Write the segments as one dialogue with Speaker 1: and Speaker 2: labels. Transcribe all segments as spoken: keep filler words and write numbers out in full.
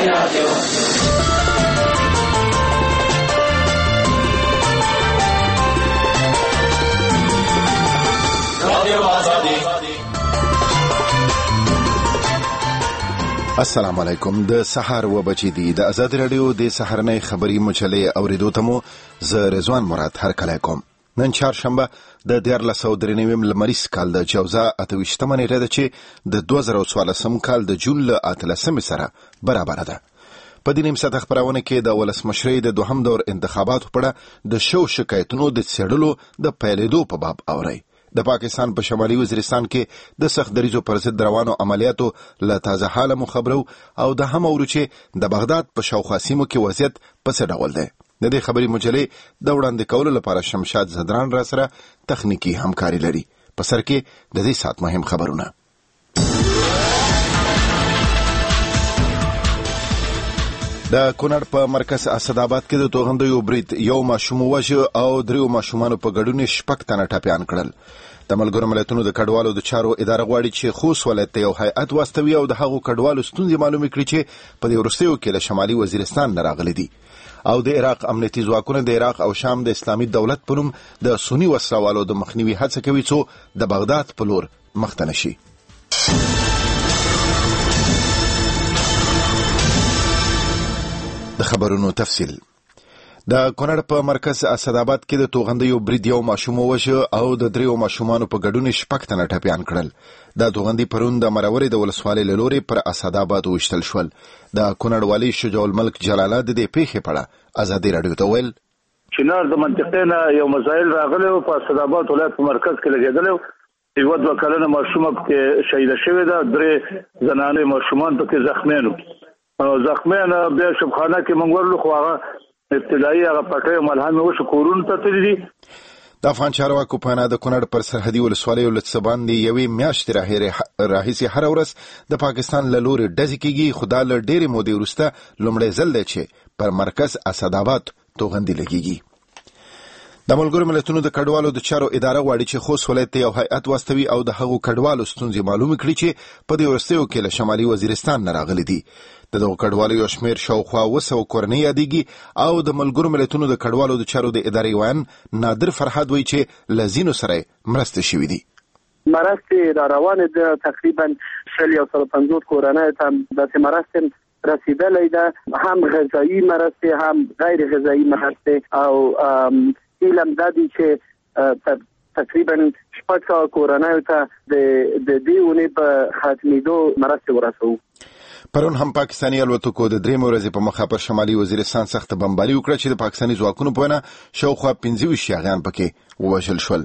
Speaker 1: رادیو.
Speaker 2: السلام علیکم. د سحر و بچی دی د آزاد رادیو د سحرنۍ خبری مچلې اوریدو ته مو ز رضوان مراد هر کله کوم. نن چهارشنبه د دیارلس سوه درې نوي لمریز کال د جوزا اته ویشتمه نیټه ده چې د دوه زره څوارلسم کال د جون له اتلسمې سره برابر ده. په دې نیم ساعت خبرونه کې د ولسمشرۍ د دوهم دور انتخاباتو په اړه د شو شکایتونو د څېړلو د پیلېدو په باب اوري. د پاکستان په شمالي وزیرستان کې د سخت دریزو پر ضد روانو عملیاتو له تازه حاله مو خبرو او د هم اورو چې د بغداد په شاوخوا سیمو کې وضعیت په څه ډول دی. د دې خبري مجلې د وړاندې کولو لپاره شمشاد زدران را سره تخنیکی همکاري لري. په سر کې د دې سات مهم خبرونه. د کونړ په مرکز اسداباد کې د توغندیو برید یو ماشوم وژه او دریو ماشومانو په ګډون شپږ تنه ټپیان کړل. د ملګرو ملتونو د کډوالو د چارو اداره غواړي چې خوست ولایت ته یو هیئت واستوي او د هغو کډوالو ستونزې معلومې کړي چې په دې وروستیو کې له شمالي وزیرستان نه راغلي دي. او د عراق امنیتي ځواکونه د عراق او شام د اسلامي دولت په نوم د سنی وسلوالو د مخنیوي هڅه کوي څو د بغداد په لور مخته نشي. د خبرونو تفصیل. د کونړ په مرکز اسداباد کې د توغندیو برید یو ماشوم وژه او د دریو ماشومانو په ګډون شپږ تنه ټپیان کړل. د توغندي پرون د مرورې د ولسوالۍ له لوري پر اسداباد وشتل شول. د کونړ والی شجاع الملک جلاله د دې پیښې په اړه آزادي رادیو ته ویل
Speaker 3: چې د منطقې نه یو مسایل راغلی او په اسداباد ولایت په مرکز کې لګېدلی. یو دوه کلنه ماشومه پکې شهیده شوې ده، درې زنانې ماشومان پکې زخمیان وو. زخمیان بیا شبخانه کې موږ ورلو خو هغه ابتدایي هغه پټۍ ملهمې وشو کورونو ته تللي دي.
Speaker 2: د افغان چارواکو په انا د کونړ پر سرحدي ولسوالیو له څه باندې یوې میاشتې راهیسې هره ورځ د پاکستان له لورې ډزې کېږي، خو دا له ډېرې مودې وروسته لومړی ځل دی چې پر مرکز اسداباد توغندي لګېږي. د ملګرو ملتونو د کډوالو د چارو اداره غواړي چې خوست ولایت ته یو هیئت واستوي او د هغو کډوالو ستونزې معلومې کړي چې په دې وروستیو کې له شمالي وزیرستان نه راغلي دي. د دغو کډوالو یو شمېر شاوخوا اوه سوه کورنۍ یادېږي او د ملګرو ملتونو د کډوالو د چارو د ادارې ویان نادر فرهاد وایي چې له ځینو سره مرستې شوي دي.
Speaker 4: مرستې را روانې ده، تقریبا شل یو سل پنځوس کورنۍ ته داسې مرستې رسیدلی ده، هم غذایي مرستې هم غیر غذایي مرستې او علم دا دی چې تقریبا شپږ سوه کورنیو ته د دې اونۍ په ختمېدو مرستې ورسوو.
Speaker 2: پرون هم پاکستاني الوتکو د درېیمې ورځې په مخه پر شمالي وزیرستان سخته بمباري وکړه چې د پاکستاني ځواکونو په وینا شاوخوا پنځه ویشت یاغیان پکې ووژل شول.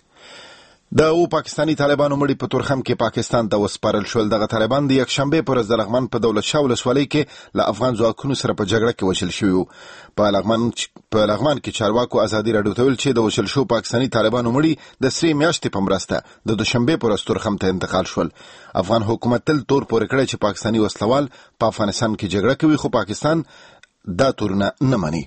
Speaker 2: د او پاکستاني طالبانو مړي په تورخم کې پاکستان ته وسپارل شول. دغه طالبان د یکشنبې پر ورځ د لغمان په دولت شاه ولسوالۍ کې له افغان ځواکونو سره په جګړه کې وژل شوي وو. په لغمان په لغمان کې چارواکو آزادي راډیو ته ویل چې د وژل شوو پاکستاني طالبانو مړي د سرې میاشتې په مرسته د دوشنبې پر ورځ تورخم ته انتقال شول. افغان حکومت تل تور پورې کړی چې پاکستاني وسلوال په افغانستان کې جګړه کوي، خو پاکستان دا تورونه نه مني.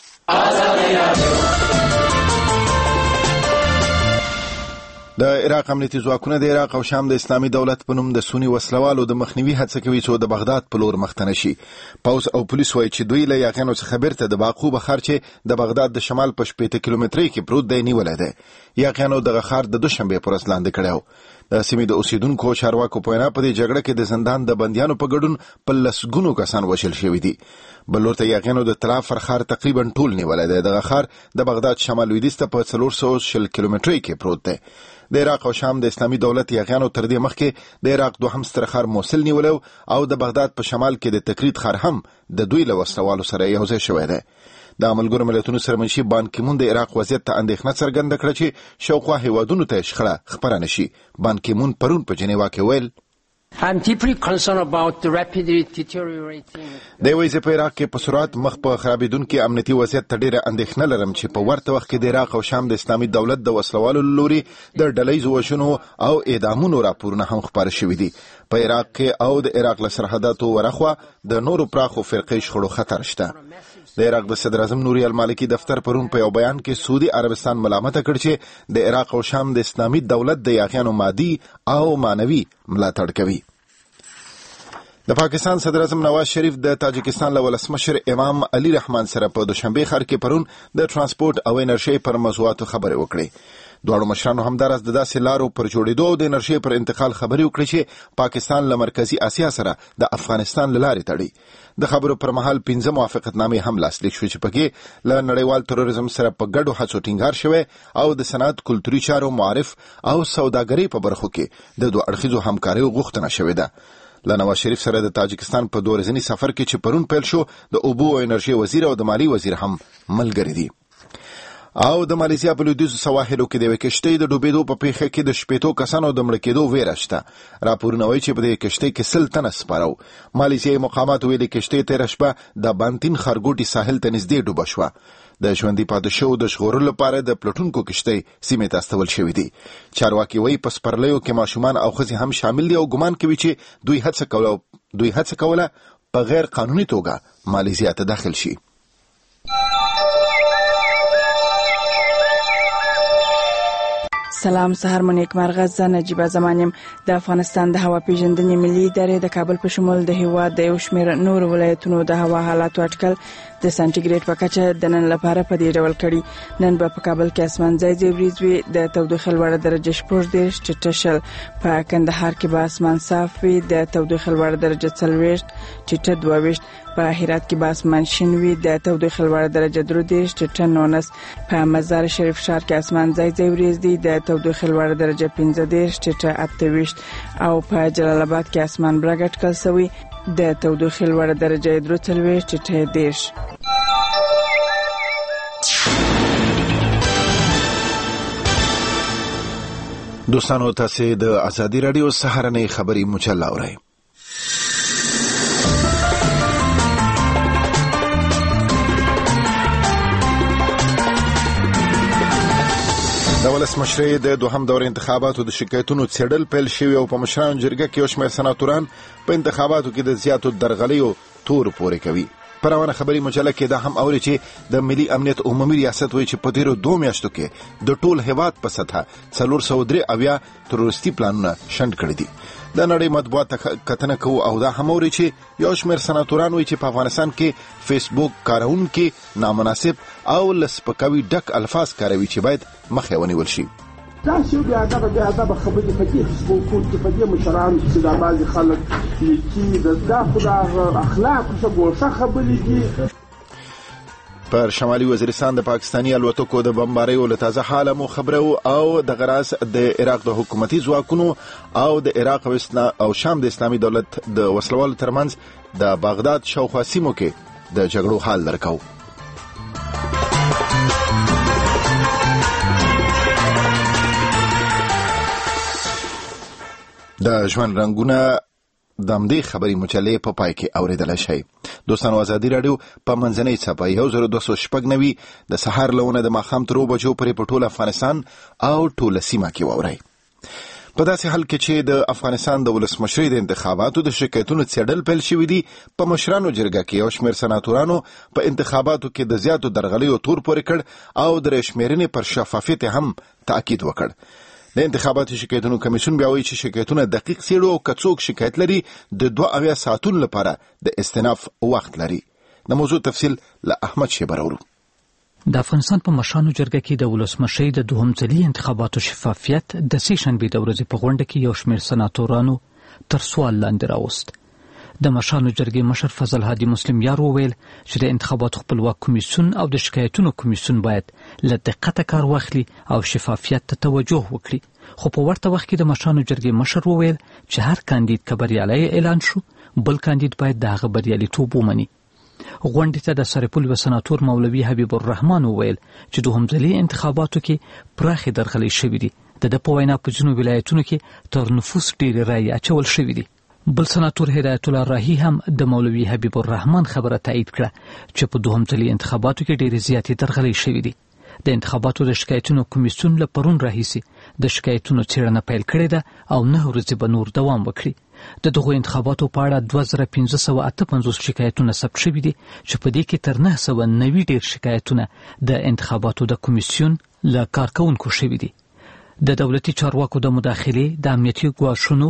Speaker 2: د عراق امنیتي ځواکونه د عراق او شام د اسلامي دولت په نوم د سنی وسلوالو د مخنیوي هڅه کوي څو د بغداد په لور مخته نشي. پوځ او پولیس وایي چې دوی له یاغیانو څخه بیرته د باقو بخار چې د بغداد د شمال په شپېته کیلومترۍ کې پروت دی نیولی دی. یاغیانو دغه ښار د دوشنبې پر ورځ لاندې کړی و. د سیمې د اوسیدونکو چارواکو په وینا په دې جګړه کې د زندان د بندیانو په ګډون په لسګونو کسان وژل شوي دي. بل لور ته یاغیانو د تلافر ښار تقریبا ټول نیولی دی. دغه ښار د بغداد شمال لویدیځ ته په څلور سوه شل کیلومترۍ کې پروت دی. د عراق او شام د اسلامي دولت یاغیانو تر دې مخکې د عراق دوهم ستر ښار موصل نیولی او د بغداد په شمال کې د تکرید ښار هم د دوی له وسلوالو سره یوځای شوی دی. د ملګرو ملتونو سرمنشي بان کیمون د عراق وضعیت ته اندېښنه څرګنده کړه چې شاوخوا هیوادونو ته شخړه خپره نشي. بان کیمون پرون په جنیوا کې ویل
Speaker 5: I'm deeply concerned about the rapidly deteriorating.
Speaker 2: د وایي په عراق کې په سرعت مخ په خرابېدونکي امنیتي وضعیت ته ډېره اندېښنه لرم چې په ورته وخت کې د عراق او شام د اسلامي دولت د وسلوالو له لوري د ډلهییزو وژنو او اعدامونو راپورونه هم خپاره شوي دي. په عراق کې او د عراق له سرحداتو ورخوا د نورو پراخو فرقې شخړو خطر شته. د عراق د صدر اعظم نوري المالکي دفتر پرون په یو بیان کې سعودي عربستان ملامته کړ چې د عراق او شام د اسلامي دولت د یاغیانو مادي او معنوي ملاتړ کوي. د پاکستان صدر اعظم نواز شریف د تاجکستان له ولسمشر امام علي رحمان سره په دوشنبه ښار کې پرون د ترانسپورت او انرژي پر موضوعاتو خبرې وکړې. دواړو مشرانو همداراز د داسې لارو پر جوړېدو او د انرژي پر انتقال خبرې وکړې چې پاکستان له مرکزی اسیا سره د افغانستان له لارې تړي. د خبرو پر مهال پنځه موافقتنامې هم لاسلیک شوې چې پکې له نړیوال تروریزم سره په ګډو هڅو ټینګار شوی او د صنعت، کلتوري چارو، معارف او سوداګرۍ په برخو کې د دوه اړخیزو همکاریو غوښتنه شوې ده. له نواز شریف سره د تاجکستان په دوه ورځني سفر کې چې پرون پیل شو د اوبو او انرژي وزیر او د مالی وزیر هم ملګري دي. او د مالیزیا په لویدیځو سواحلو کې د یوې کشتۍ د ډوبېدو په پیښه کې د شپېتو کسانو د مړه کېدو ویره شته. راپورونه وایي چې په دې کشتۍ کې سل تنه سپاره وو. مالیزیایي مقامات ویلي کشتۍ تېره شپه د بانتین ښارګوټي ساحل ته نږدې ډوبه شوه. د ژوندي پاتې شوو د ژغورلو لپاره د پلټونکو کشتۍ سیمې ته استول شوې دي. چارواکي وایي په سپرلیو کې ماشومان او ښځې هم شامل دي او ګمان کوي چې دوی هڅه کوله دوی هڅه کوله په غیر قانوني توګه مالیزیا ته داخل شي.
Speaker 1: سلام، سهار مو نیکمرغه. زه نجیبه زمانیم. د افغانستان د هوا پیژندنې ملي ادارې د کابل په شمول د هیواد د یو شمېر نور ولایتونو د هوا حالاتو اټکل د سانټیګریډ په کچه د نن لپاره په دې ډول کړي. نن به په کابل کې اسمان ځای ځای وریځ وي. د تودوخې لوړه درجه شپږ دېرش ټیټه شل. په کندهار کې به اسمان صاف وي. د تودوخې لوړه درجه څلوېښت ټیټه دوه ویشت. په هرات کې به اسمان شین وي. د تودوخې لوړه درجه درې دېرش ټیټه نولس. په مزار شریف ښار کې اسمان ځای ځای وریځ دي. د تودوخې لوړه درجه پنځه دېرش ټیټه اته ویشت. او په جلال آباد کې اسمان برګ اټکل شوی. د تودوخې لوړه درجه درې څلوېښت ټیټه دېرش.
Speaker 2: دوستانو، تاسو د ازادي رادیو سهارنۍ خبري مجله اورئ. د ولسمشرۍ د دوهم دور انتخاباتو د شکایتونو څېړل پیل شوي او په مشرانو جرګه کې یو شمېر سناتوران په انتخاباتو کې د زیاتو درغلیو تور پورې کوي. په روانه خبري مجله کې دا هم اوري چې د ملي امنیت عمومي ریاست وایي چې په تیرو دوه میاشتو کې د ټول هیواد په سطحه څلور سوه درې اویا تروریستي پلانونه شنډ کړي دي. د نړۍ مطبوعات کتنه کوو او دا هم اوري چې یو شمېر سناتوران وایي چې په افغانستان کې فیسبوک کارونکي نامناسب او له سپکاوي ډک الفاظ کاروي چې باید مخه ونیول شي.
Speaker 6: دا چې بیا دا بیا دا خبرې په دې فیسبوک کې په دې مشران چې دا بعضي خلک لیکي دا خو اخلاق څه ګوښه خبرې دي.
Speaker 2: پر شمالي وزیرستان د پاکستاني الوتکو د بمباریو له تازه حاله مو خبرو او د غراس د عراق د حکومتي ځواکونو او د عراق او شام د اسلامي دولت د وسلوالو ترمنځ د بغداد شاوخوا سیمو کې د جګړو حال درکاو. د ژوند رنګونه د همدې خبري مجلې په پای کې اورېدلی شئ. دوستانو، ازادي راډیو په منځنۍ څپه یو زر دوه سوه شپږ نوي د سهار لونه د ماښام تر اوو بجو پورې په ټول افغانستان او ټوله سیمه کې واورئ. په داسې حال کې چې د افغانستان د ولسمشرۍ د انتخاباتو د شکایتونو څېړل پیل شوي دي، په مشرانو جرګه کې یو شمېر سناتورانو په انتخاباتو کې د زیاتو درغلیو تور پورې کړ او د شمېرنې پر شفافیت هم تاکید وکړ. د انتخاباتو شکایتونو کمیسیون بیا وایي چې شکایتونه دقیق څېړو او که څوک شکایت لري د دوه اویا ساعتونو لپاره د استئناف وخت لري. د موضوع تفصیل له احمد شیبر اورو.
Speaker 7: د افغانستان په مشرانو جرګه کې د ولسمشرۍ د دوهم ځلي انتخاباتو شفافیت د سې شنبې د ورځې په غونډه کې یو شمېر سناتورانو تر سوال لاندې راوست. د مشرانو جرګې مشر فضل هادي مسلم یار وویل چې د انتخاباتو خپلواک کمیسیون او د شکایتونو کمیسیون باید له دقته کار واخلي او شفافیت ته توجه وکړي. خو په ورته وخت کې د مشرانو جرګې مشر وویل چې هر کاندید که بریالی اعلان شو، بل کاندید باید د هغه بریالیتوب ومني. غونډې ته د سرپل یو سناتور مولوي حبیب الرحمن وویل چې دوهم ځلي انتخاباتو کې پراخې درغلۍ شوي دي. د ده په وینا په ځینو ولایتونو کې تر نفوس ډېرې رایې اچول شوي دي. بل سناتور هدایت الله راهی هم د مولوي حبیب الرحمن خبره تایید کړه چې په دوهم ځلي انتخاباتو کې ډېرې زیاتې درغلۍ شوي دي. د انتخاباتو د شکایتونو کمیسیون له پرون راهیسې د شکایتونو څېړنه پیل کړې ده او نه ورځې به نور دوام وکړي. د دغو انتخاباتو په اړه دوه زره پنځه سوه اته پنځوس شکایتونه ثبت شوي دي چې په دې کې تر نه سوه نوي ډېر شکایتونه د انتخاباتو د کمیسیون له کارکوونکو شوي دي. د دولتي چارواکو د مداخلې، د امنیتي ګواښونو،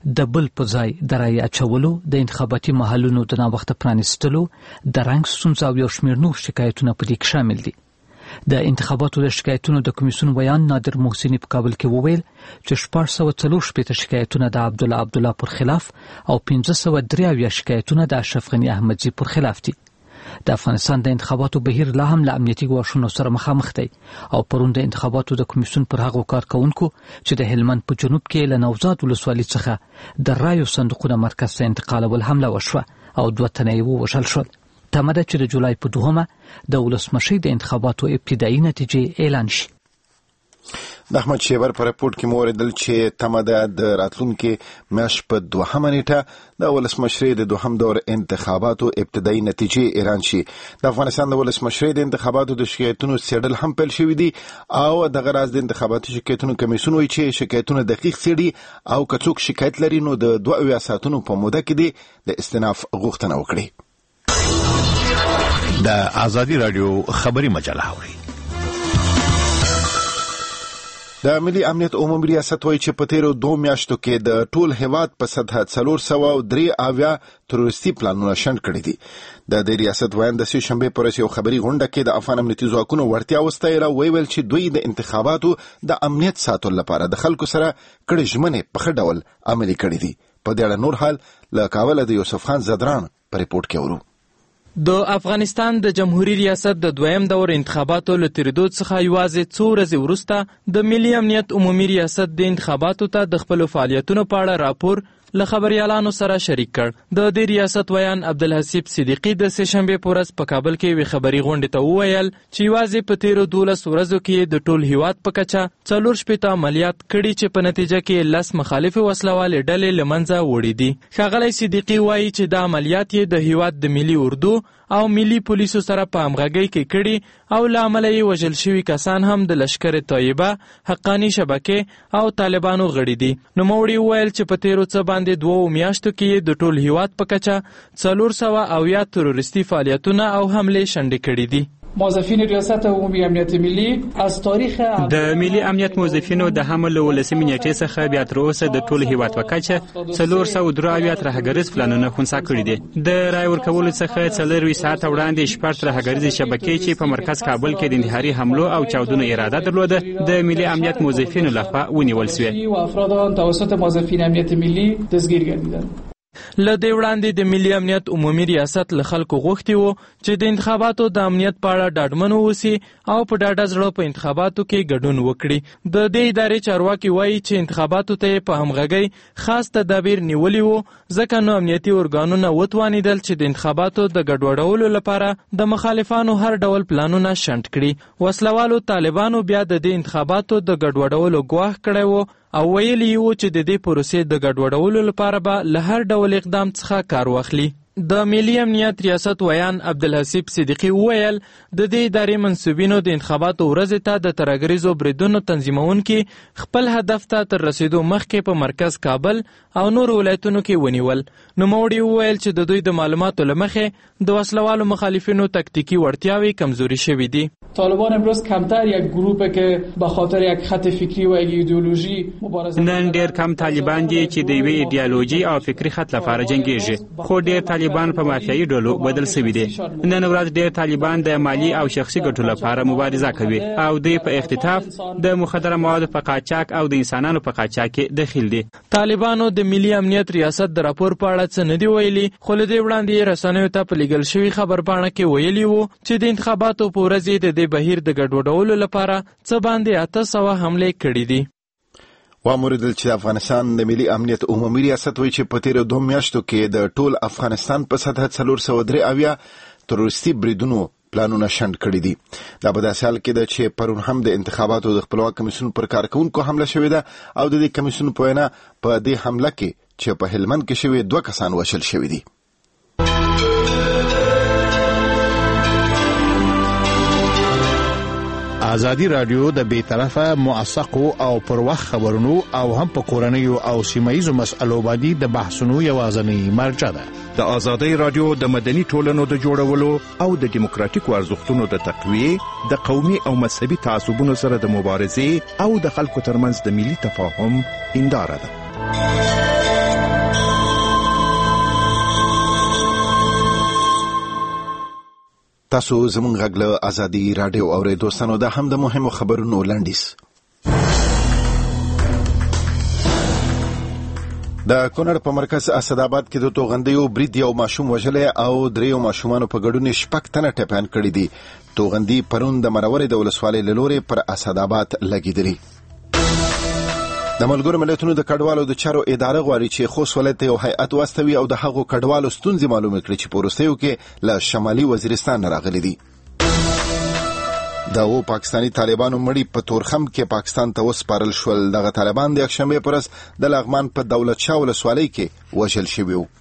Speaker 7: د بل په ځای د رایې اچولو، د انتخاباتي محلونو د ناوخته پرانیستلو، د رنګ ستونزو او یو شمېر نور شکایتونه په دې کې شامل دي. د انتخاباتو د شکایتونو د کمیسیون ویان نادر محسنی په کابل کې وویل چې شپږ سوه څلور شپېته شکایتونه د عبدالله عبدالله پر خلاف او پنځه سوه درې اویا شکایتونه د اشرف غني احمدزي پر خلاف دي. د افغانستان د انتخاباتو بهیر لا هم له امنیتي ګواښونو سره مخامخ دی او پرون د انتخاباتو د کمیسیون پر هغو کارکونکو چې د هلمند په جنوب کې له نوزاد ولسوالۍ څخه د رایو صندوقونه مرکز ته انتقالول حمله وشوه او دوه تنه یې ووژل شول. تمه ده چې د جولای په دوهمه د ولسمشۍ د انتخاباتو ابتدایي نتیجې اعلان شي.
Speaker 2: د احمد شیبر په راپورټ کې مو اوریدل چې تمه ده د راتلونکي میاشت په دوهمه نیټه د ولسمشۍ د دوهم دور انتخاباتو ابتدایي نتیجې اعلان شي. د افغانستان د ولسمشۍ د انتخاباتو د شکایتونو څېړل هم پیل شوي دي او دغه راز د انتخاباتي شکایتونو کمیسیون وایي چې شکایتونه دقیق څېړي او که څوک شکایت لري نو د دوه اویا ساعتونو په موده کې دې د استئناف غوښتنه وکړي.
Speaker 8: د آزادی رادیو خبری مجله اوري.
Speaker 2: د ملي امنیت عمومي ریاست وایي چې په تیرو دوه میاشتو کې د ټول هیواد په سطحه څلور سوه او درې اویا تروریستي پلانونه شنډ کړي دي. د دې ریاست ویان د سې شنبې پر ورځ یو خبري غونډه کې د افغان امنیتي ځواکونو وړتیا وستایله، ویل چې دوی د انتخاباتو د امنیت ساتلو لپاره د خلکو سره کړي ژمنې په ښه ډول عملي کړي دي. په دې اړه نور حال له کابل د یوسف خان زدران په ریپورت کې اورو.
Speaker 9: د افغانستان د جمهوریت ریاست د دویم دور انتخاباتو له تیریدو څخه یوازې څو ورځې وروسته د ملي امنیت عمومي ریاست د انتخاباتو ته د خپلو فعالیتونو په اړه راپور له خبريالانو سره شریک کړ. د دې ریاست ویان عبدالحسیب صدیقی د سې شنبې په ورځ په کابل کې یوې خبري غونډې ته وویل چې یوازې په تیرو دولس ورځو کې د ټول هیواد په کچه څلور شپېته عملیات کړي چې په نتیجه کې لس مخالفې وسلوالې ډلې له منځه وړي دي. ښاغلی صدیقی وایي چې دا عملیات یې د هیواد د ملي اردو او ملي پولیسو سره په همغږۍ کې کړي او له امله یې وژل شوي کسان هم د لشکر طیبه، حقانی شبکې او طالبانو غړي دي. نوموړي وویل چې په تیرو څه باندې دوو میاشتو کې د ټول هیواد په کچه څلور سوه اویا تروریستي فعالیتونه او حملې شنډې کړي دي.
Speaker 10: موظفین ریاست عمومی امنیت ملی از تاریخ
Speaker 11: د ملي امنیت موظفینو د حمل له ولسمې نیټې څخه بیا تر اوسه د ټول هیواد په کچه څلور سوه درې اویا ترهګریز پلانونه خنثی کړي دي. د رای ورکولو څخه څلروي ساعته وړاندې شپږ ترهګریزې شبکې چې په مرکز کابل کې د انتحاري حملو او چاودنو اراده درلوده د ملي امنیت موظفینو لخوا ونیول شوې.
Speaker 10: افراد آن توسط موظفین امنیت ملی دستگیر گردیدند.
Speaker 9: له دې وړاندې د ملي امنیت عمومي ریاست له خلکو غوښتي وو چې د انتخاباتو د امنیت په اړه ډاډمن واوسي او په ډاډه زړه په انتخاباتو کې ګډون وکړي. د دې ادارې چارواکي وایي چې انتخاباتو ته یې په همغږۍ خاص تدابیر نیولي وو، ځکه نو امنیتي ارګانونه وتوانېدل چې د انتخاباتو د ګډوډولو لپاره د مخالفانو هر ډول پلانونه شنډ کړي. وسلوالو طالبانو بیا د دې انتخاباتو د ګډوډولو ګواښ کړی وو او ویلي وو چې د دې پروسې د ګډوډولو لپاره به له هر ډول اقدام څخه کار واخلي. د ملي امنیت ریاست ویان عبدالحسیب صدیقی وویل د دې ادارې منصوبینو د انتخاباتو ورځې ته د ترهګریزو بریدونو تنظیمونکي خپل هدف ته تر رسیدو مخکې په مرکز کابل او نور ولایتونو کې ونیول. نوموړي وویل چې د دوی د معلوماتو له مخې د وسلوالو مخالفینو تکتیکی وړتیاوې کمزوري شوي دي.
Speaker 10: طالبان امروز کمتر یک گروهه که به خاطر یک خط فکری و یک ایدئولوژی مبارزه
Speaker 11: نن ډیر کم طالبان دي چې د یوې ایدئولوژي او فکری خط لپاره جنګیږي، خو ډیر طالبان په مافیایي ډلو بدل شوي دي. نن ورځ ډیر طالبان د مالی او شخصي ګټو لپاره مبارزه کوي او دوی په اختطاف، د مخدره موادو په قاچاق او د انسانانو په قاچاق کې دخیل دي.
Speaker 9: طالبانو د ملي امنیت ریاست د راپور په اړه څه نه دی ویلي، خو له دې وړاندې رسنیو ته په لیږل شوي خبرپاڼه کې ویلي وو چې د انتخاباتو په ورځ د بهیر د ګډوډولو لپاره څه باندې اته سوه حملې کړي دي.
Speaker 2: واوریدل چې افغانستان د ملي امنیت عمومي ریاست وایي چې په تیرو دوه میاشتو کې د ټول افغانستان په سطحه څلور سوه درې اویا تروریستي بریدونو پلانونه شنډ کړي دي. دا په داسې حال کې ده چې پرون هم د انتخاباتو د خپلواک کمیسیون پر کارکونکو حمله شوې ده او د دې کمیسیون په وینا په دې حمله کې چې په هلمند کې شوې دوه کسان وژل شوي دي.
Speaker 8: آزادی رادیو د بې طرفه موثقو او پر وخت خبرونو او هم په کورنیو او سیمایي مسألو باندې د بحثونو یوازینی مرجع ده.
Speaker 12: د آزادی رادیو د مدني ټولنو د جوړولو او د دیموکراتیکو ارزښتونو د تقویې، د قومي او مذهبي تعصبونو سره د مبارزې او د خلکو ترمنځ د ملي تفاهم هنداره ده.
Speaker 2: تاسو زموږ غږ له ازادي رادیو اورئ دوستانو، دا هم د مهمو خبرونو لنډیز. د کونړ په مرکز اسداباد کې د توغندیو برید یو ماشوم وژلی او دریو ماشومانو په ګډون شپږ تنه ټپیان کړي دي. توغندي پرون د مرورې د ولسوالۍ له لورې پر اسداباد لګېدلي. د ملګرو ملتونو د کډوالو د چارو اداره غواړي چې خوست ولایت ته یو هیئت واستوي او د هغو کډوالو ستونزې معلومې کړي چې په وروستیو کې له شمالي وزیرستان نه راغلي دي. د او پاکستاني طالبانو مړي په تورخم کې پاکستان ته وسپارل شول. دغه طالبان د یکشنبې پر ورځ د لغمان په دولت شاه ولسوالۍ کې وژل شوي وو.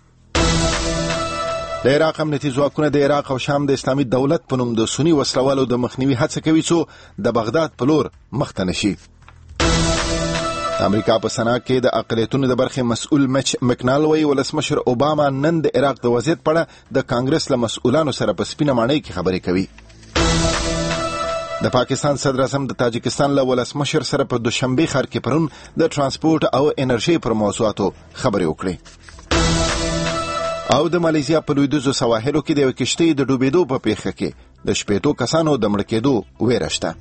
Speaker 2: د عراق امنیتي ځواکونه د عراق او شام د اسلامي دولت په نوم د سني وسلوالو د مخنیوي هڅه کوي څو د بغداد په لور مخته نشي. امریکا په سنا کې د اقلیتونو د برخې مسؤل مچ مکنال وی ولسمشر اوباما نن د عراق د وضعیت په اړه د کانګرس له مسؤلانو سره په سپینه ماڼۍ کې خبرې کوي. د پاکستان صدر اعظم د تاجکستان له ولسمشر سره په دوشنبه ښار کې پرون د ترانسپورت او انرژي پر موضوعاتو خبرې وکړې. او د مالیزیا په لویدیځو سواحلو کې د یو کشتۍ د ډوبېدو په پیښه کې د شپېتو کسانو د مړه کېدو ویره شته.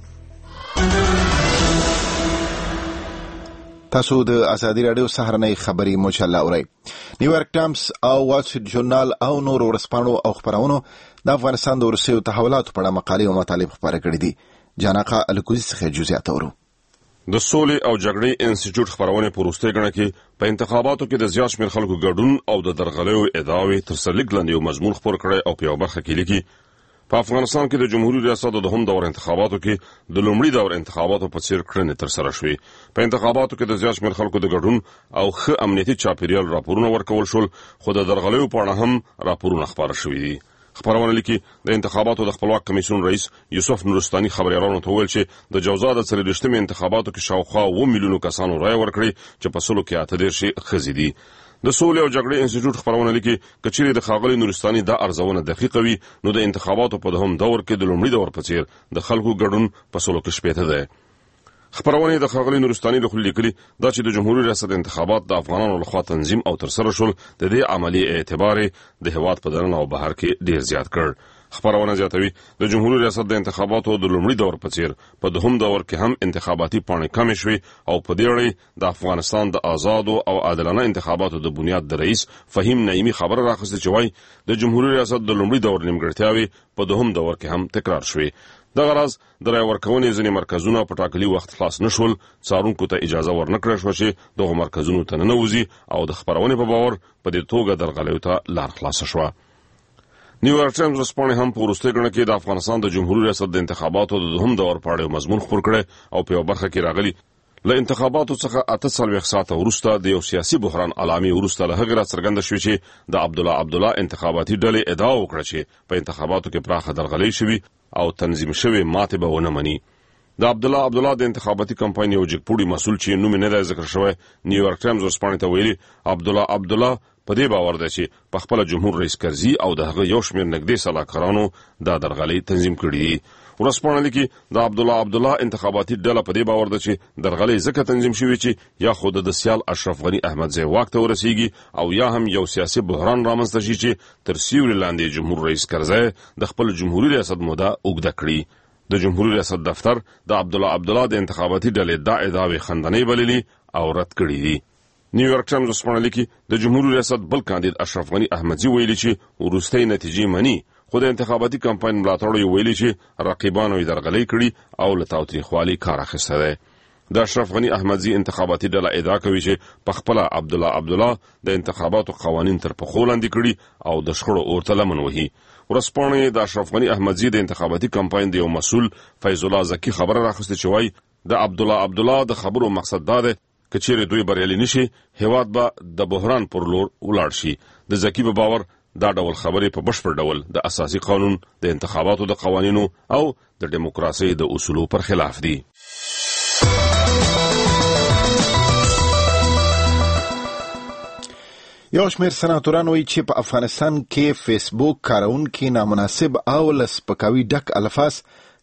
Speaker 2: تاسو د ازادي رادیو سهارنۍ خبري مجله اورئ. نیویارک ټایمز او وال سټریټ ژورنال او نور ورځپاڼو او خبرونو د افغانستان د وروستیو تحولاتو په اړه مقالې او مطالب خپاره کړي دي. جانقه الکوزي څخه جزئیات اورو.
Speaker 13: د سولې او جګړې انسټیټیوټ خبرونه په وروستۍ غڼه کې په انتخاباتو کې د زیات شمېر خلکو ګډون او د درغلیو ادعاوې تر سر لیک لاندې یو مضمون خپور کړی او په یو برخه کې لیکي په افغانستان کې د جمهوریت ریاست د دوهم دور انتخاباتو کې د لومړي دور انتخاباتو په څیر کړنې تر سره شوې. په انتخاباتو کې د زیات شمېر خلکو د ګډون او ښه امنیتي چاپیریال راپورونه ورکول شول، خو د درغلیو په اړه هم راپورونه خپاره شوي دي. خبرونه لیکي د انتخاباتو د خپلواک کمیسیون رئیس یوسف نورستاني خبريالانو ته ویل چې د جوزا د څلوېښتمې انتخاباتو کې شاوخوا اووه میلیونو کسانو رایه ورکړې چې په سلو کې اته دېرش ښځې دي. د سولې او جګړې انسټیټیوټ خبرونه لیکي کچېرې د ښاغلي نورستاني دا ارزونه دقیقه وي نو د انتخاباتو په دوهم دور کې د لومړي دور په څیر د خلکو ګډون په سلو کې شپېته دی. خبرونه د ښاغلي نورستاني لخوا لیکلي دا چې د جمهوریت ریاست انتخابات د افغانانو لخوا تنظیم او ترسره شول د دې عملی اعتبار د هیواد په دننه او بهر کې ډیر زیات کړ. خبرونه زیاتوي د جمهوریت ریاست د انتخاباتو د لومړي دور په څیر په دوهم دور کې هم انتخاباتي پاڼې کمې شوې او په دې اړه د افغانستان د آزادو او عادلانه انتخاباتو د بنیاد د رئیس فهیم نعیمي خبر راخسته چې وايي د جمهوریت ریاست د لومړي دور نیمګړتیاوې په دوهم دور کې هم تکرار شوې. دغه راز د رای ورکونې ځینې مرکزونه په ټاکلي وخت خلاص نشول، څارونکو ته اجازه ورنکړل شوه چې دغه مرکزونو ته ننوځي او د خبرونې په باور په دې توګه درغلیو ته لار خلاصه شوه. نیویارک ټایمز ورځپاڼې هم په وروستۍ غڼه کې د افغانستان د جمهوریت ریاست د انتخاباتو د دوهم دور په اړه مضمون خپور کړی او په یو برخه کې راغلی له انتخاباتو څخه اته څلوېښت ساعته وروسته د یو سیاسي بحران علامې وروسته له هغې راڅرګنده شوې چې د عبدالله عبدالله انتخاباتي ډلې ادعا وکړه چې په انتخاباتو کې پراخه درغلۍ شوي او تنظیم شوې ماتې به ونه مني. د عبدالله عبدالله د انتخاباتي کمپاین یو جګپوړي مسؤل چې نوم یې نه دی ذکر شوی نیویارک ټایمز ورځپاڼې ته ویلي عبدالله عبدالله په دې باور دی چې په خپله جمهور رئیس کرزي او د هغه یو شمېر نږدې سلاکارانو دا درغلۍ تنظیم کړي دي. ورځپاڼه لیکي د عبدالله عبدالله انتخاباتي ډله په دې باور ده چې درغلۍ ځکه تنظیم شوې چې یا خو د سیال اشرف غني احمدزی واک ته ورسیږي او یا هم یو سیاسي بحران رامنځته شي چې تر سیوري لاندې جمهور رئیس کرزی د خپل جمهوري ریاست موده اوږده کړي. د جمهوري ریاست دفتر د عبدالله عبدالله د انتخاباتي ډلې دا ادعاوې خندنۍ بللي او رد کړي دي. نیویارک ټایمز ورځپاڼه لیکي د جمهوري ریاست بل کاندید اشرف غني احمدزی ویلي چې وروستۍ نتیجې مني، خو د انتخاباتي کمپاین ملاتړو یې ویلي چې رقیبانو یې درغلۍ کړي او له تاوتریخوالي کار اخیستی دی. د اشرف غني احمدزی انتخاباتي ډله ادعا کوي چې په خپله عبدالله عبدالله د انتخاباتو قوانین تر پښو لاندې کړي او د شخړو اور ته لمن وهي. ورځپاڼې د اشرف غني احمدزی د انتخاباتي کمپاین د یو مسؤل فیض الله زکي خبره راخسته چې وایي د عبدالله عبدالله د خبرو مقصد دا دی که چیرې دوی بریالي نشي هیواد به د بحران پر لور ولاړ شي. د زکي په باور دا ډول خبرې په بشپړ ډول د اساسي قانون، د انتخاباتو د قوانینو او د دیموکراسۍ د اصولو پر خلاف دي.
Speaker 2: یو شمېر سناتوران وایي چې په افغانستان کې فیسبوک کارونکي نامناسب او له سپکاوي ډک الفاظ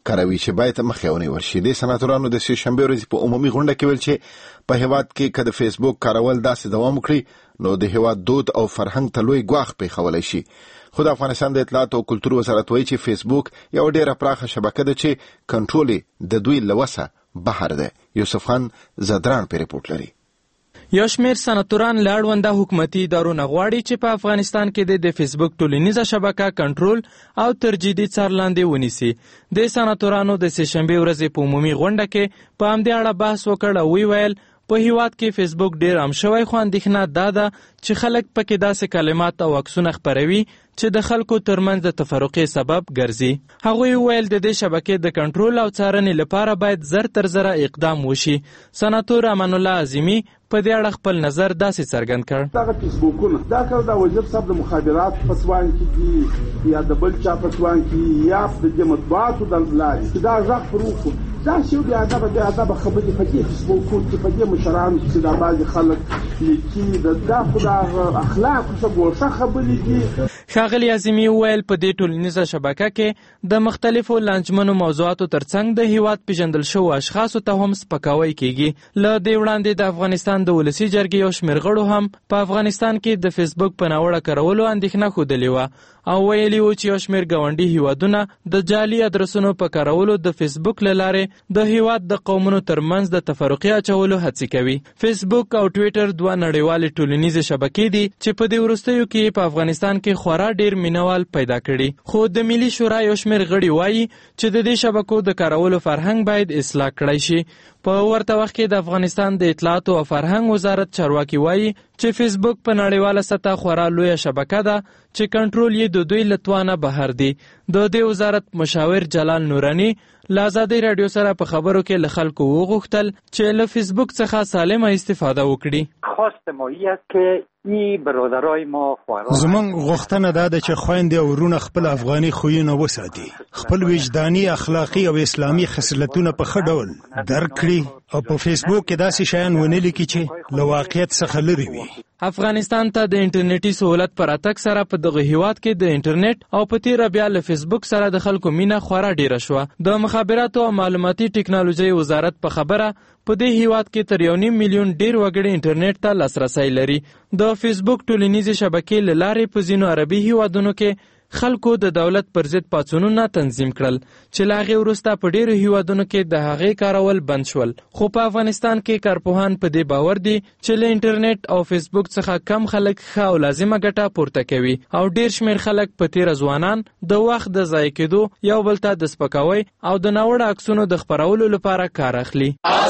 Speaker 2: کاروي چې باید مخې ونیول شي. د سناتورانو د سې شنبې ورځې په عمومي غونډه کې ویل چې په هیواد کې که د فیسبوک کارول داسې دوام وکړي نو د هیواد دود او فرهنګ ته لوی ګواښ پیښولی شي. خو د افغانستان د اطلاعات او کلتور وزارت وایي چې فیسبوک یو ډېره پراخه شبکه ده چې کنټرول یې د دوی له وسه بهر ده. یوسف خان زدران په ریپورت لري.
Speaker 9: یو شمېر سناتوران له اړونده حکومتي ادارو نه غواړي چې په افغانستان کې د فیسبوک ټولنیزه شبکه کنټرول او تر جدي څار لاندې ونیسي. د سناتورانو د سې شنبې ورځې په عمومي غونډه کې په همدې اړه بحث وکړ او ویل په هیواد کې فیسبوک ډېر عام شوی، خو اندېښنه دا ده چې خلک پکې داسې کلمات او عکسونه خپروي چې د خلکو ترمنځ د تفرقې سبب ګرځي. هغوی ویل د دې شبکې د کنټرول او څارنې لپاره باید زر تر زره اقدام وشي. سناتور امان الله عظیمی په دې اړه خپل نظر داسې څرګند کړ.
Speaker 6: دغه فیسبوکونه دا کار د وزیر صاحب د مخابرات په سوان کې دي یا د بل چا په سوان کې یا د مطبوعاتو د لارې چې دا غږ پروفو دا شی بیا دا به دا به خبرې په دې فیسبوکونو کې په دې مشرانو چې دا بعضې خلک لیکي د دا خو د اخلاقو څه ګوښه خبرې دي.
Speaker 9: ښاغلي عظیمي وویل په دې ټولنیزه شبکه کې د مختلفو لانجمنو موضوعاتو ترڅنګ د هیواد پیژندل شوو اشخاصو ته هم سپکاوی کیږي. له دې وړاندې د افغانستان د ولسي جرګې یو شمېر غړو هم په افغانستان کې د فیسبوک په ناوړه کارولو اندېښنه ښودلې وه او ویلي وو چې یو شمېر ګاونډي هیوادونه د جعلي ادرسونو په کارولو د فیسبوک له لارې د هیواد د قومونو ترمنځ د تفرقې اچولو هڅې کوي. فیسبوک او ټویټر دوه نړیوالې ټولنیزې شبکې دي چې په دې وروستیو کې په افغانستان کې خورا ډېر مینوال پیدا کړي. خو د ملي شورا یو شمېر غړي وایي چې د دې شبکو د کارولو فرهنګ باید اصلاح کړی شي. په ورته وخت کې د افغانستان د اطلاعات او فرهنګ وزارت چارواکي وایي چې فیسبوک په نړیواله سطح خورا لویه شبکه ده چې کنټرول یې د دوی له توانه بهر دی. د دې وزارت مشاور جلال نورانی له ازادۍ راډیو سره په خبرو کې له خلکو وغوښتل چې له فیسبوک څخه سالمه استفاده وکړي.
Speaker 14: خواست ما است که ای برادرای ما خواران
Speaker 15: زمونږ غوښتنه دا ده چې خویندې او ورونه خپل افغاني خویونه وساتي، خپل وجداني، اخلاقي او اسلامي خصلتونه په ښه ډول درک کړي او په فیسبوک کې داسې شیان ونه لیکي چې له واقعیت څخه لرې وي.
Speaker 9: افغانستان ته د انټرنیټي سہولت پر اتک سره په دغه هیواد کې د انټرنیټ او په تیره بیا له فیسبوک سره د خلکو مینه خورا ډیره شوه. د مخابراتو او معلوماتي ټکنالوژۍ وزارت په خبره په دې هیواد کې تر یو نیم میلیون ډیر وګړي انټرنیټ ته لاسرسی لري. د فیسبوک ټولنیزې شبکې له لارې په ځینو عربي هیوادونو کې خلکو د دولت پر ضد پاڅونونه تنظیم کړل چې له هغې وروسته په ډیرو هیوادونو کې د هغې کارول بند شول. خو په افغانستان کې کارپوهان په دې باور دي چې له انټرنیټ او فیسبوک څخه کم خلک ښه او لازمه ګټه پورته کوي او ډیر شمېر خلک په تیره ځوانان د وخت د ضایع کېدو یو بل ته د سپکاوي او د ناوړه عکسونو د خپرولو لپاره کار اخلي.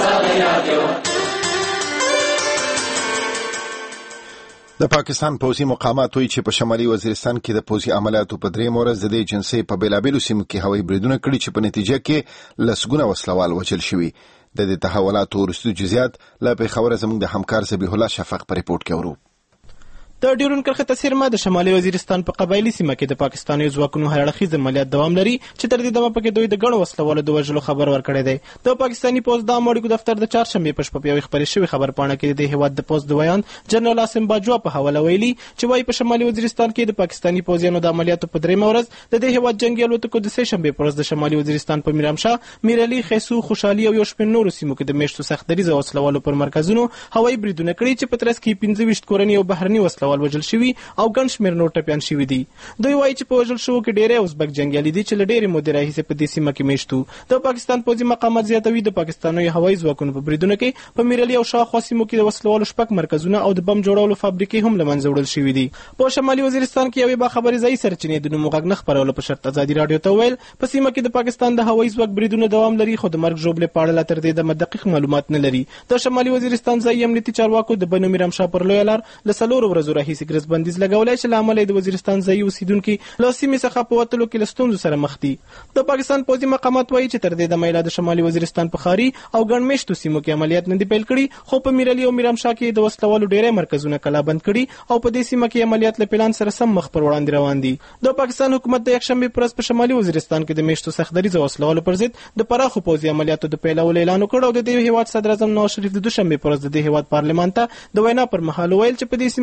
Speaker 2: د پاکستان پوځي مقامات وایي چې په شمالي وزیرستان کې د پوځي عملیاتو په درېیمه ورځ د دې جنسۍ په بېلابېلو سیمو کې هوایي بریدونه کړي چې په نتیجه کې لسګونه وسلوال وژل شوي. د دې تحولاتو وروستي جزئیات له پېښوره زموږ د همکار ذبیح الله شفق په ریپورټ کې اورو.
Speaker 16: د ډیورن کرښې تر څیرمه د شمالي وزیرستان په قبایلي سیمه کې د پاکستاني ځواکونو هر اړخیز عملیات دوام لري چې تر دې دمه پکې دوی د ګڼو وسلوالو د وژلو خبر ورکړی دی. د پاکستاني پوځ د عامه اړیکو دفتر د چهارشنبې په شپه په یوې خپرې شوې خبرپاڼه کې د هیواد د پوځ د ویان جنرال عاصم باجوا په حواله ویلي چې وايي په شمالي وزیرستان کې د پاکستاني پوځیانو د عملیاتو په درېیمه ورځ د دې هیواد جنگي الوتکو د سې شنبې په ورځ د شمالي وزیرستان په میرامشاه، میرعلي، خیسو، خوشحالي او یو شمېر نورو سیمو کې د میشتو سختدریزه وسلوالو پر مرکزونو هوایي بریدونه کړي چې په ترڅ کې پنځه ویشت کورني او بهرني وسلوال وژل شوي او ګڼ شمېر نور ټپیان شوي دي. دوی وایي چې په وژل شوو کې ډېری ازبک جنګیالي دي چې له ډېرې مودې راهیسې په دې سیمه کې میشت وو. د پاکستان پوځي مقامات زیاتوي د پاکستاني هوایي ځواکونو په بریدونو کې په میرعلي او شاوخوا سیمو کې د وسلوالو شپږ مرکزونه او د بم جوړولو فابریکې هم له منځه وړل شوي دي. په شمالي وزیرستان کې یوې باخبرې ځایي سرچینې د نوم غږ نه خپرولو په شرط ازادي راډیو ته وویل په سیمه کې د پاکستان د هوایي ځواک بریدونه دوام لري خو د مرګ ژوبلې په اړه لا تر دې دمه دقیق معلومات نه لري. د شمالي وزیرستان ځایي امنیتي چارواکو د بنو میرامشاه پر لویه لار له څلورو ورځو راهیسې ګرځبندیز لګولی چې له امله د وزیرستان ځایي اوسیدونکي له سیمې څخه په وتلو کې له ستونزو سره مخ دي. د پاکستان پوځي مقامات وایي چې تر دې دمه یې لا د شمالي وزیرستان په ښاري او ګڼ میشتو سیمو کې عملیات نه دي پیل کړي خو په میرعلي او میرامشاه کې د وسلوالو ډېری مرکزونه کلا بند کړي او په دې سیمه کې عملیات له پلان سره سم مخ پر وړاندې روان دي. د پاکستان حکومت د یکشنبې پر ورځ په شمالي وزیرستان کې د میشتو سختدریزه وسلوالو پر ضد د پراخو پوځي عملیاتو د پیلولو اعلان وکړ او د دې هیواد صدر اعظم نواز شریف د دوشنبې پر ورځ د دې هیواد پارلمان ته د وینا پر مهال ویل چې په دې سیمه کې ودا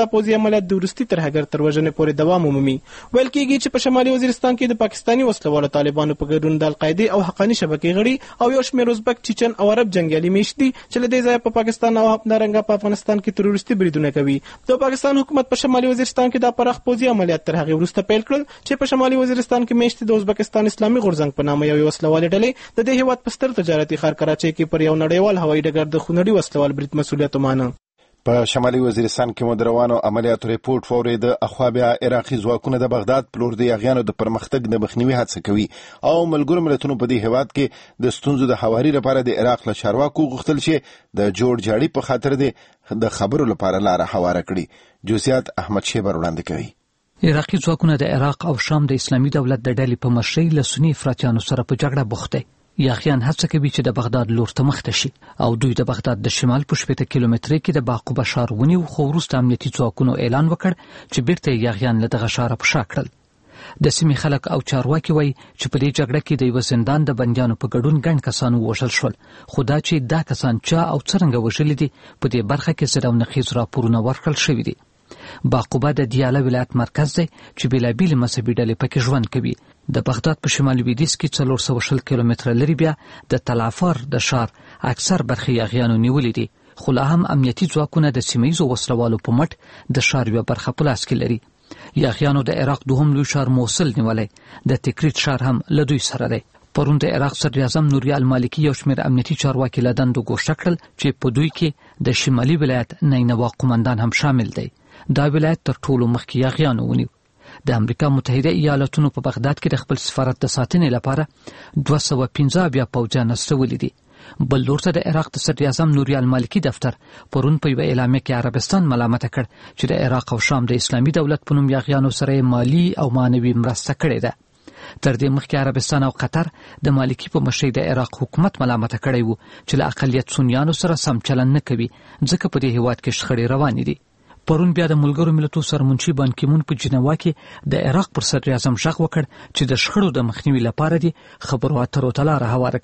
Speaker 16: پوځي عملیات د وروستي ترهګر تر وژنې پورې دوام ومومي. ویل کېږي چې په شمالي وزیرستان کې د پاکستاني وسلوالو طالبانو په ګډون د القاعدې او حقاني شبکې غړي او یو شمېر ازبک، چیچن او عرب جنګیالي میشت دي چې له دې ځایه په پاکستان او همدارنګه په افغانستان کې تروریستي بریدونه کوي. د پاکستان حکومت په شمالي وزیرستان کې دا پراخ پوځي عملیات تر هغې وروسته پیل کړل چې په شمالي وزیرستان کې میشت د ازبکستان اسلامي غورځنګ په نامه یوې وسلوالې ډلې د دې هېواد په ستر تجارتي ښار کراچۍ کې پر یو نړیوال هوایي ډګر د خونړي وسلوال برید مسؤلیت ومانه.
Speaker 2: په شمالي وزیرستان کې مو د روانو عملیاتو ریپورت واورېد. اخوا بیا عراقي ځواکونه د بغداد په لور د یاغیانو د پرمختګ د مخنیوي هڅه کوي او ملګرو ملتونو په دې هېواد کې د ستونزو د هواري لپاره د عراق له چارواکو غوښتل چې د جوړ جاړي په خاطر د خبرو لپاره لاره هواره کړي. جزئیات احمد شیبر وړاندې کوي.
Speaker 7: عراقي ځواکونه د عراق او شام د اسلامي دولت د ډلې په مشرۍ له سني افراطیانو سره په جګړه بوخت دي. یاغیان هڅه کوي چې د بغداد لور ته مخته شي او دوی د بغداد د شمال په شپږ کیلومترۍ کې د باقوبه ښار ونیو، خو وروسته امنیتي ځواکونو اعلان وکړ چې بیرته یاغیان له دغه ښاره په شا کړل. د سیمې خلک او چارواکي وایي چې په دې جګړه کې د یوه زندان د بندیانو په ګډون ګڼ کسان ووژل شول، خو دا چې دا کسان چا او څرنګه وژلي دي په دې برخه کې زر او نقیض راپورونه ورکړل شوي دي. باقوبه د دیاله ولایت مرکز دی چې بېلابېلې مذهبي ډلې پکې ژوند کوي. د بغداد په شمالي لویدیځ کې څلور سوه شل کیلومتره لرې بیا د تلافر د ښار اکثر برخې یاغیانو نیولې دي، خو لا هم امنیتي ځواکونه د سیمه ییزو وسلوالو په مټ د ښار یوه برخه په لاس کې لري. یاغیانو د عراق دوهم لوی ښار موصل نیولی، د تکریت ښار هم له دوی سره دی. پرون د عراق صدر اعظم نوري المالکي یو شمېر امنیتي چارواکي له دندو ګوښه کړل چې په دوی کې د شمالي ولایت نینوا قومندان هم شامل دی. دا ولایت تر ټولو مخکې یاغیانو ونیو. د امریکا متحده ایالاتونو په بغداد کې د خپل سفارت د ساتنې لپاره دوه سوه پنځه اویا پوځیان استولي دي. بل لور ته د عراق د صدر اعظم نوري المالکي دفتر پرون په یوه اعلامیه کې عربستان ملامته کړ چې د عراق او شام د اسلامي دولت په نوم یاغیانو سره مالي او معنوي مرسته کړې ده. تر دې مخکې عربستان او قطر د مالکي په مشرۍ د عراق حکومت ملامته کړی وو چې له اقلیت سنیانو سره سم چلند نه کوي ځکه په دې هېواد کې شخړې روانې دي. پرون بیا د ملګرو ملتونو سرمنشي بان کی مون په جنوا کې د عراق پر صدر اعظم غږ وکړ چې د شخړو د مخنیوي لپاره دي خبرو اترو ته لاره هواره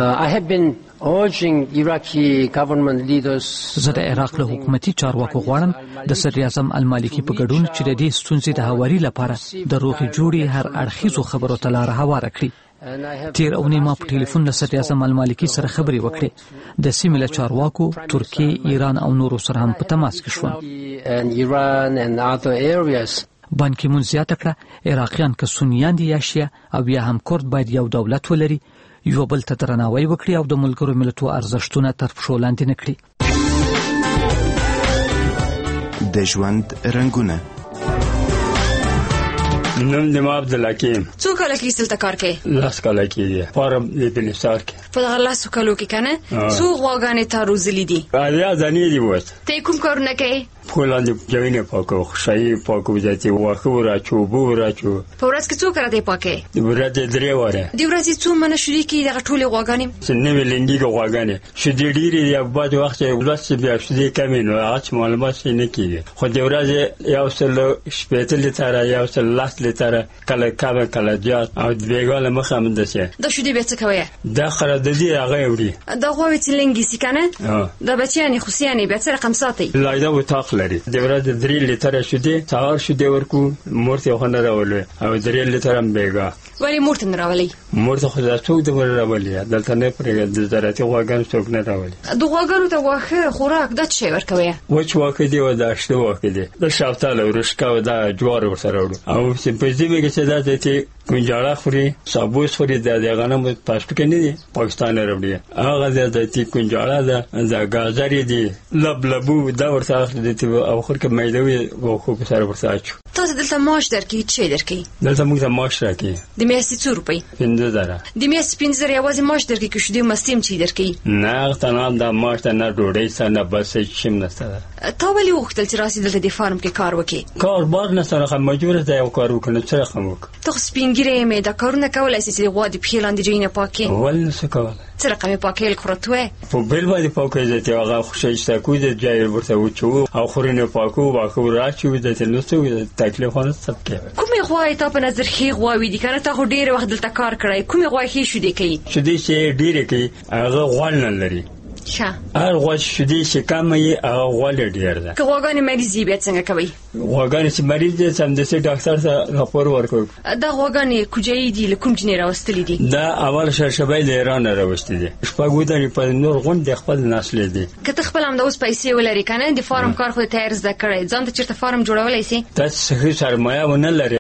Speaker 7: کړي. زه د عراق له حکومتي چارواکو غواړم د صدر اعظم المالکي په ګډون چې د دې ستونزې د هواري لپاره د روغې جوړې هر اړخیزو خبرو ته لاره هواره کړي. تیر اونۍ ما په ټلیفون له صدر اعظم المالکي سره خبرې وکړې. د سیمې له چارواکو، ترکیې، ایران او نورو سره هم په تماس کې شوم. بان کی مون زیاته کړه عراقیان که سنیان دي یا شیعه او یا هم کرد باید یو دولت ولري، یو بل ته درناوی وکړي او د ملګرو ملتونو ارزښتونه تر پښو لاندې نه کړي.
Speaker 17: د ژوند رنګونه.
Speaker 18: نوم د ما عبدالحکیم.
Speaker 19: څو کاله کې دلته کار کوې؟
Speaker 18: لس کاله کېږي. فارم د بنسار کې.
Speaker 19: په دغه لسو کالو کې که نه څو غواګانې تا روزلي دي؟
Speaker 18: اویا دانې دي اوس.
Speaker 19: ته کوم کارونه کوې؟
Speaker 18: پښو لاندې جوینې پاکو، خشایي پاکو، ذاتي واښه وراچو، اوبه وراچو.
Speaker 19: په ورځ کې څو کاله دی پاکې؟
Speaker 18: د ورځې درې واره.
Speaker 19: د ورځې څو منه شیدې کېږي دغه ټولې غواګانې؟
Speaker 18: نوې لنګېږي غواګانې. شیدې ډېرې دي او بعضې وخت چې لوست بیا شیدې کمې نو هغه چې معلومات شي نه کېږي. خو د ورځې یو سل شپېته لیتره، یو سل لس لیتره، کله کمه کله زیات او د بېګا له مخه همداسې.
Speaker 19: دا شیدې بیا څه کوې؟
Speaker 18: دا خره د دې هغه یې وړي.
Speaker 19: دا غواوې چې لنګې سي که نه دا بچیانې خوسیانې بیا څه رقم ساتئ؟
Speaker 18: لایده وطاق لري. د ورځې درې لیتره شیدې سهار شیدې ورکو، مور ته یې خو نه راولوي او درې لیتره هم بېګا.
Speaker 19: ولې مور ته نه راولئ؟
Speaker 18: مور ته خو دا څوک د ور راولي، دلته نه پرېږده. د زراعتي غواګانو څوک نه راولي.
Speaker 19: د غواګانو ته واښه خوراک دا څه شی ورکوې؟
Speaker 18: وچ واښه دي او دا شنه واښه دي، د شفتال او رشقه او دا جوار ورسره وړو. او چې په ژمي کې چې دا چې کنجاړه خوري، سابوس خوري، د غنمو پاستو کې نه دي پاکستان راوړي. هغه د چې کنجاړه ده، د ګازرې دي، لب لبو دا ورته اخلي او خور کې مېده وي او خو په سره ورته اچو.
Speaker 19: تاسو دلته معاش درکې څه درکې؟
Speaker 18: دلته موږ ته معاش راکې.
Speaker 19: د میاشتې څو روپۍ؟
Speaker 18: پنځه زره.
Speaker 19: د میاشتې پنځه زره یوازې معاش درکې که شیدې مستې هم چې درکې؟
Speaker 18: نه هغه ته نه دا معاش ته نه ډوډۍ سته نه بس هېڅ شی هم نشته ده.
Speaker 19: تا ولې وغوښتل چې راسې دلته د فارم کې کار وکړې؟
Speaker 18: کار بار نه سره خو مجبوره ده یو کار وکړو، څه رقم وکړو؟
Speaker 19: ته خو سپین ږیری یې، دا کارونه کولی شې چې د غوا د پښې لاندې جینه پاکې؟
Speaker 18: ولې نشو کولی.
Speaker 19: څه رقم یې پاکې خورتوې؟
Speaker 18: په بل باندې پاکې ذاتي هغه خوشایسته کو د جای ورته وچو او خورینه پاکو واخو راچو ذاتي نو څه تکلیف نه سبکه.
Speaker 19: کومې غواړې تا په نظر ښې غواوې دي که نه؟ تا خو ډېر وخت دلته کار کړی، کومې غوا ښې شیدې کوي؟
Speaker 18: شیدې چې ډېرې کوي هغه غوړ نه لري،
Speaker 19: ښه
Speaker 18: هر غوښ شیدې چې کم یې هغه غوړ ډیر ده
Speaker 19: که غواګانې مریض بیا څنګه کوي
Speaker 18: غواګانې چې مریض دي سمدستي ډاکټر ته راپور ورکوي
Speaker 19: دا غواګانې کوجایي دي له کوم جنې راوستلې دي
Speaker 18: دا اول شرشبای د ایران راوستې دي شپږ ودانې په نور غونډې خپل نسل دي
Speaker 19: که ته خپل هم د اوس پیسې ولري کنه د فارم کار خو تیار زده کړی ځان ته چیرته فارم جوړولی سي
Speaker 18: تاسو صحیح سرمایه ونه لري